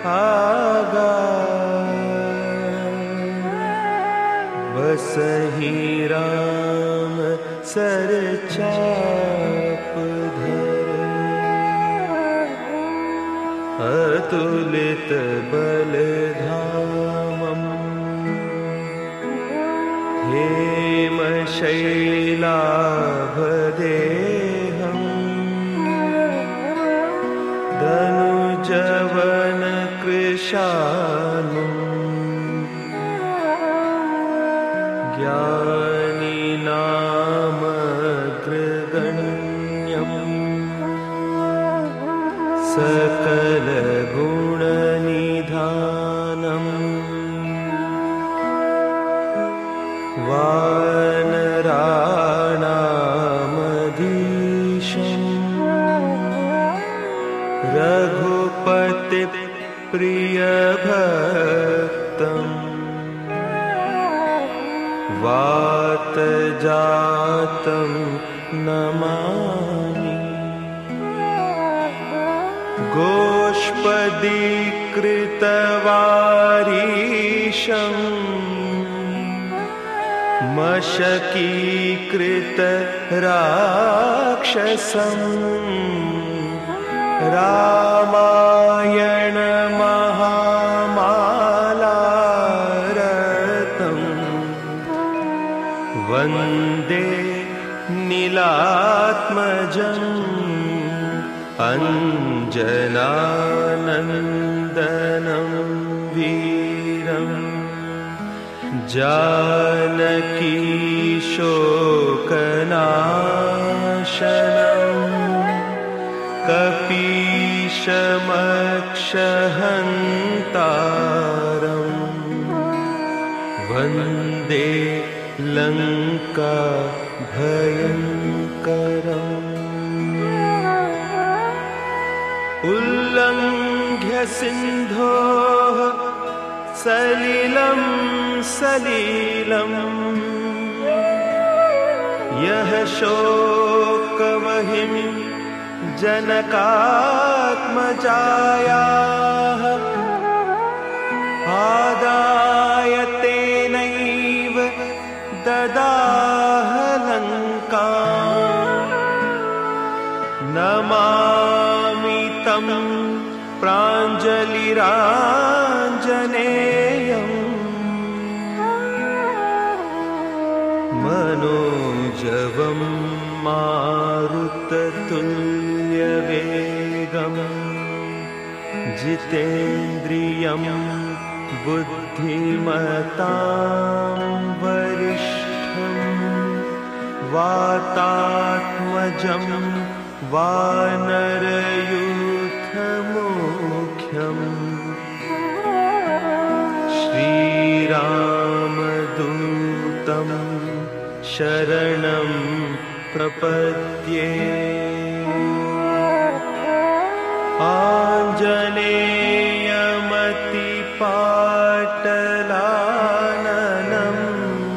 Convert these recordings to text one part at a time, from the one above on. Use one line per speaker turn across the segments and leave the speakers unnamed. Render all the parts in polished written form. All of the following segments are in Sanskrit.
आगा बसहि राम सर चाप धर अतुलित बलधामम् हेमशैलाभदेहम् धनुजवन कृशानुम् ज्ञानिनामग्रगण्यम् सकलगुणनिधानम् वानराणामधीशम् रघुपतिप्रियभक्तम् वातजातं नमामि गोष्पदीकृतवारीशम् मशकीकृतराक्षसम् रामायण महामालारतं वन्दे नीलात्मजम् अञ्जनानन्दनं वीरम् जानकीशोकनाशनम् कपीशमक्षहन्तारम् वन्दे लङ्का भयङ्करम् उल्लङ्घ्य सिन्धोः सलिलं सलीलम् यः शोकवहिं जनकात्मजायाः आदाय तेनैव ददाह लङ्काम् नमामि तं प्राञ्जलिराञ्जनेयम् मनोजवं मारुततुल्यवेगम् जितेन्द्रियं बुद्धिमतां वरिष्ठं वातात्मजं वानरयूथमुख्यम् श्रीरामदूतं शरणं प्रपद्ये आञ्जनेयमतिपाटलाननम्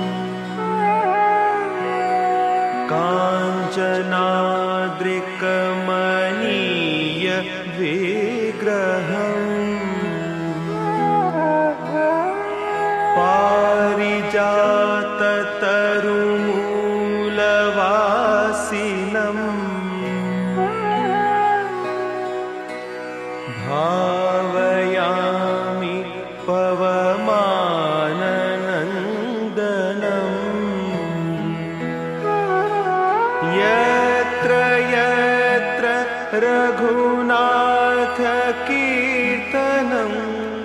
काञ्चनाद्रिकमनीय विग्रहम् पारिजाततरुमूलवासिनम् भावयामि पवमाननन्दनम् यत्र यत्र रघुनाथकीर्तनम्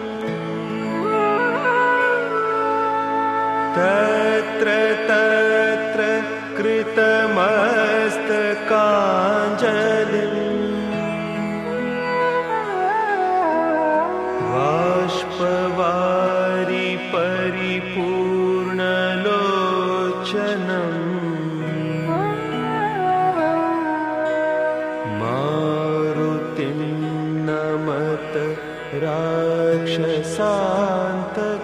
तत्र तत्र कृतमस्तकाञ्जलिम् बाष्पवारि परिपूर्णलोचनम् मारुतिं नमत राक्षसान्तकम्